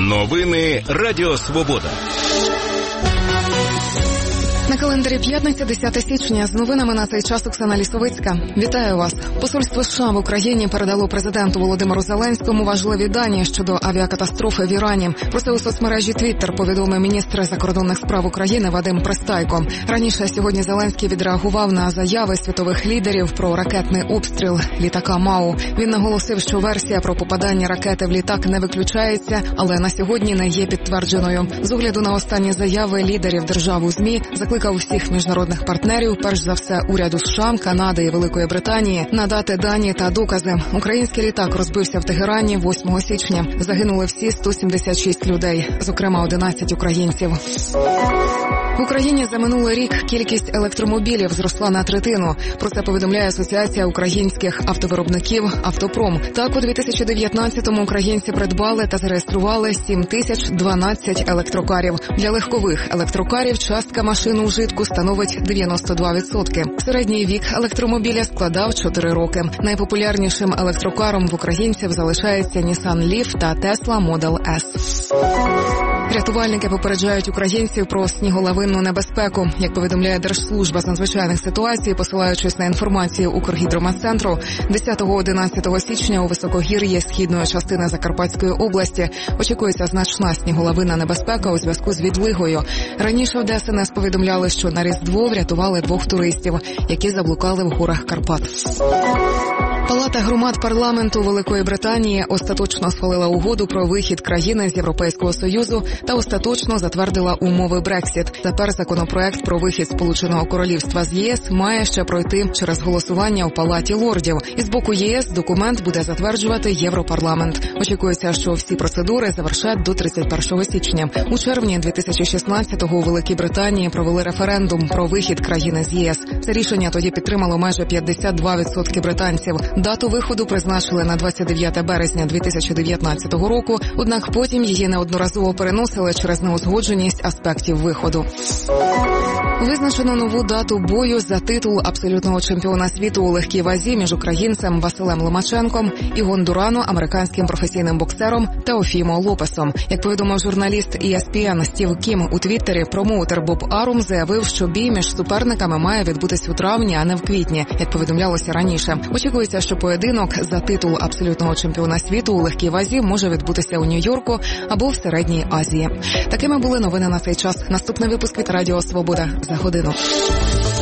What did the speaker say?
Новини Радіо Свобода. На календарі п'ятниця, 10 січня. З новинами на цей час Оксана Лісовицька. Вітаю вас. Посольство США в Україні передало президенту Володимиру Зеленському важливі дані щодо авіакатастрофи в Ірані. Про це у соцмережі Twitter повідомив міністр закордонних справ України Вадим Пристайко. Раніше сьогодні Зеленський відреагував на заяви світових лідерів про ракетний обстріл літака МАУ. Він наголосив, що версія про попадання ракети в літак не виключається, але на сьогодні не є підтвердженою. З огляду на останні заяви лідерів держав у ЗМІ закликав усіх міжнародних партнерів, перш за все уряду США, Канади і Великої Британії, надати дані та докази. Український літак розбився в Тегерані 8 січня. Загинули всі 176 людей, зокрема 11 українців. В Україні за минулий рік кількість електромобілів зросла на третину. Про це повідомляє Асоціація українських автовиробників «Автопром». Так, у 2019-му українці придбали та зареєстрували 7012 електрокарів. Для легкових електрокарів частка машин у вжитку становить 92%. Середній вік електромобіля складав 4 роки. Найпопулярнішим електрокаром в українців залишається Nissan Leaf та Tesla Model S. Рятувальники попереджають українців про сніголавинну небезпеку. Як повідомляє Держслужба з надзвичайних ситуацій, посилаючись на інформацію Укргідрометцентру, 10-11 січня у високогір'ї східної частини Закарпатської області очікується значна сніголавинна небезпека у зв'язку з відлигою. Раніше в ДСНС повідомляли, що на Різдво врятували 2 туристів, які заблукали в горах Карпат. Палата громад парламенту Великої Британії остаточно схвалила угоду про вихід країни з Європейського Союзу та остаточно затвердила умови Брексіт. Тепер законопроект про вихід Сполученого Королівства з ЄС має ще пройти через голосування в Палаті лордів. І з боку ЄС документ буде затверджувати Європарламент. Очікується, що всі процедури завершать до 31 січня. У червні 2016-го у Великій Британії провели референдум про вихід країни з ЄС. Це рішення тоді підтримало майже 52% британців. Дату виходу призначили на 29 березня 2019 року, однак потім її неодноразово переносили через неузгодженість аспектів виходу. Визначено нову дату бою за титул абсолютного чемпіона світу у легкій вазі між українцем Василем Ломаченком і Гондурану американським професійним боксером Теофімо Лопесом. Як повідомив журналіст ESPN Стів Кім у Твіттері, промоутер Боб Арум заявив, що бій між суперниками має відбутись у травні, а не в квітні, як повідомлялося раніше. Очікується, що поєдинок за титул абсолютного чемпіона світу у легкій вазі може відбутися у Нью-Йорку або в Середній Азії. Такими були новини на цей час. Наступний випуск від Радіо Свобода за годину.